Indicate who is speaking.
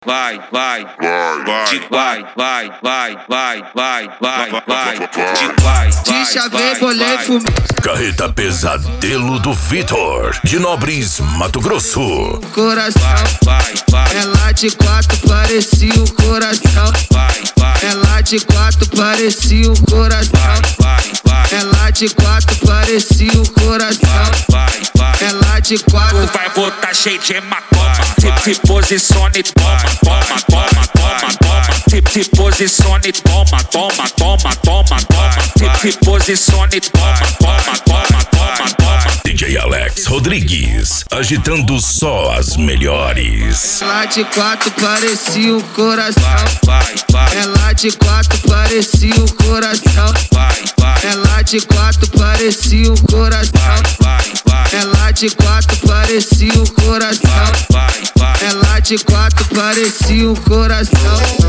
Speaker 1: vai, vai, de vai, vai, vai, vai, vai, vai, vai, de vai,
Speaker 2: de chave, boleto.
Speaker 3: Carreta Pesadelo do Vitor, de Nobres, Mato Grosso.
Speaker 2: Coração,
Speaker 1: vai, vai,
Speaker 2: ela de quatro parecia o coração.
Speaker 1: vai, vai,
Speaker 2: Ela de quatro parecia o coração.
Speaker 1: vai, vai,
Speaker 2: Ela de quatro parecia o coração.
Speaker 1: vai, vai,
Speaker 2: Ela de quatro.
Speaker 4: Vai botar cheio de hematoma. Se posicione, toma, toma, toma, toma, toma. Se posicione, toma, toma, toma, toma, toma. Se posicione, toma, toma, toma, toma, toma.
Speaker 3: DJ Alex Rodrigues, agitando só as melhores.
Speaker 2: Ela de quatro parecia o coração.
Speaker 1: vai, vai,
Speaker 2: Ela de quatro parecia o coração.
Speaker 1: vai, vai,
Speaker 2: Ela de quatro parecia o coração.
Speaker 1: vai, vai,
Speaker 2: Ela de quatro parecia o coração.
Speaker 1: vai, vai,
Speaker 2: Ela de quatro parecia o coração.